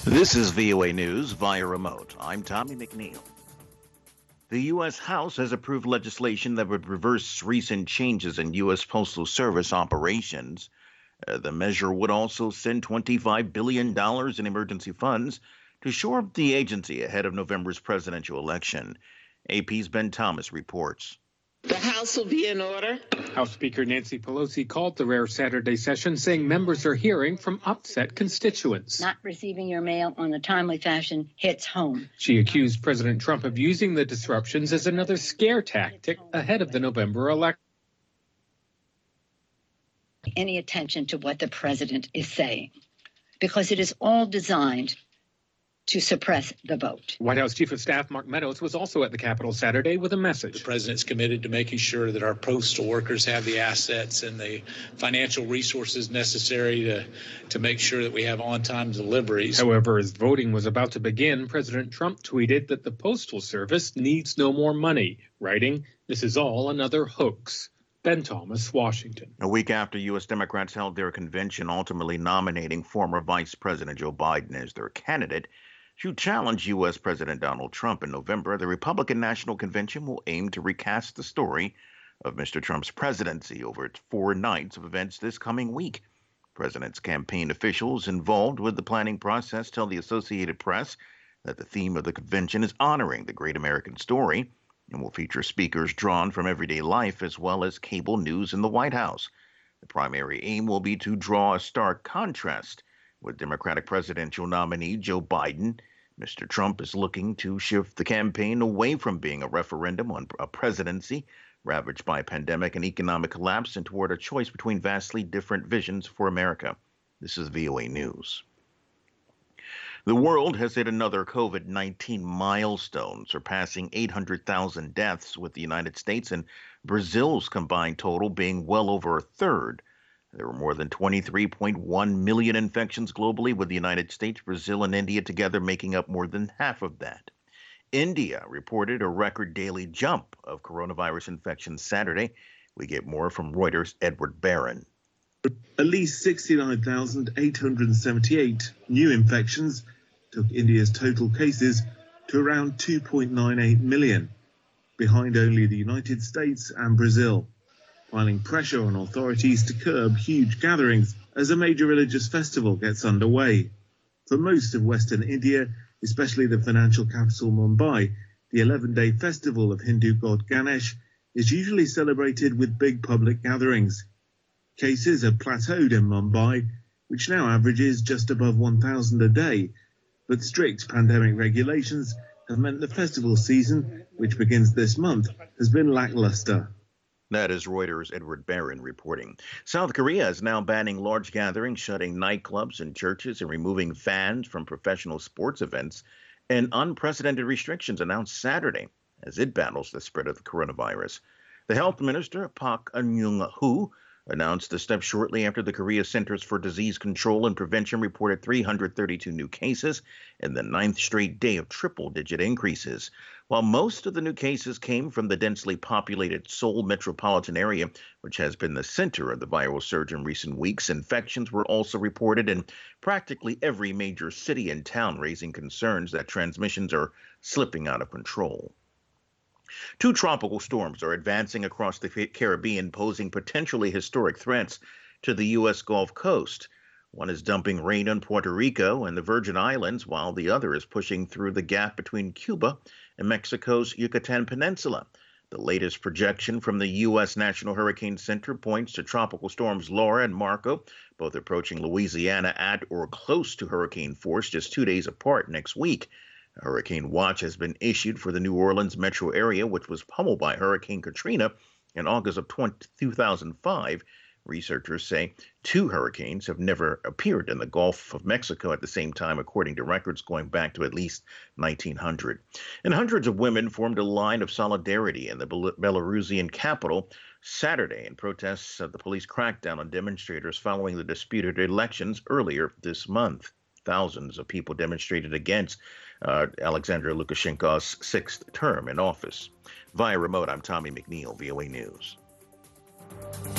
This is VOA News via remote. I'm Tommy McNeil. The U.S. House has approved legislation that would reverse recent changes in U.S. Postal Service operations. The measure would also send $25 billion in emergency funds to shore up the agency ahead of November's presidential election. AP's Ben Thomas reports. The House will be in order. House Speaker Nancy Pelosi called the rare Saturday session, saying members are hearing from upset constituents. Not receiving your mail on a timely fashion hits home. She accused President Trump of using the disruptions as another scare tactic ahead of the November election. Any attention to what the president is saying, because it is all designed to suppress the vote. White House Chief of Staff Mark Meadows was also at the Capitol Saturday with a message. The president's committed to making sure that our postal workers have the assets and the financial resources necessary to make sure that we have on-time deliveries. However, as voting was about to begin, President Trump tweeted that the Postal Service needs no more money, writing, "This is all another hoax." Ben Thomas, Washington. A week after U.S. Democrats held their convention ultimately nominating former Vice President Joe Biden as their candidate to challenge U.S. President Donald Trump in November, the Republican National Convention will aim to recast the story of Mr. Trump's presidency over its 4 nights of events this coming week. President's campaign officials involved with the planning process tell the Associated Press that the theme of the convention is honoring the great American story and will feature speakers drawn from everyday life as well as cable news in the White House. The primary aim will be to draw a stark contrast with Democratic presidential nominee Joe Biden. Mr. Trump is looking to shift the campaign away from being a referendum on a presidency ravaged by a pandemic and economic collapse and toward a choice between vastly different visions for America. This is VOA News. The world has hit another COVID-19 milestone, surpassing 800,000 deaths, with the United States and Brazil's combined total being well over a third. There were more than 23.1 million infections globally, with the United States, Brazil, and India together making up more than half of that. India reported a record daily jump of coronavirus infections Saturday. We get more from Reuters' Edward Barron. At least 69,878 new infections took India's total cases to around 2.98 million, behind only the United States and Brazil, piling pressure on authorities to curb huge gatherings as a major religious festival gets underway. For most of Western India, especially the financial capital Mumbai, the 11-day festival of Hindu god Ganesh is usually celebrated with big public gatherings. Cases have plateaued in Mumbai, which now averages just above 1,000 a day, but strict pandemic regulations have meant the festival season, which begins this month, has been lackluster. That is Reuters' Edward Barron reporting. South Korea is now banning large gatherings, shutting nightclubs and churches, and removing fans from professional sports events, and unprecedented restrictions announced Saturday as it battles the spread of the coronavirus. The health minister, Park Eun-hoo, announced the step shortly after the Korea Centers for Disease Control and Prevention reported 332 new cases and the 9th straight day of triple-digit increases. While most of the new cases came from the densely populated Seoul metropolitan area, which has been the center of the viral surge in recent weeks, infections were also reported in practically every major city and town, raising concerns that transmissions are slipping out of control. 2 tropical storms are advancing across the Caribbean, posing potentially historic threats to the U.S. Gulf Coast. One is dumping rain on Puerto Rico and the Virgin Islands, while the other is pushing through the gap between Cuba and Mexico's Yucatan Peninsula. The latest projection from the U.S. National Hurricane Center points to tropical storms Laura and Marco, both approaching Louisiana at or close to hurricane force just 2 days apart next week. A hurricane watch has been issued for the New Orleans metro area, which was pummeled by Hurricane Katrina in August of 2005. Researchers say 2 hurricanes have never appeared in the Gulf of Mexico at the same time, according to records going back to at least 1900. And hundreds of women formed a line of solidarity in the Belarusian capital Saturday in protests of the police crackdown on demonstrators following the disputed elections earlier this month. Thousands of people demonstrated against Alexander Lukashenko's 6th term in office. Via remote, I'm Tommy McNeil, VOA News.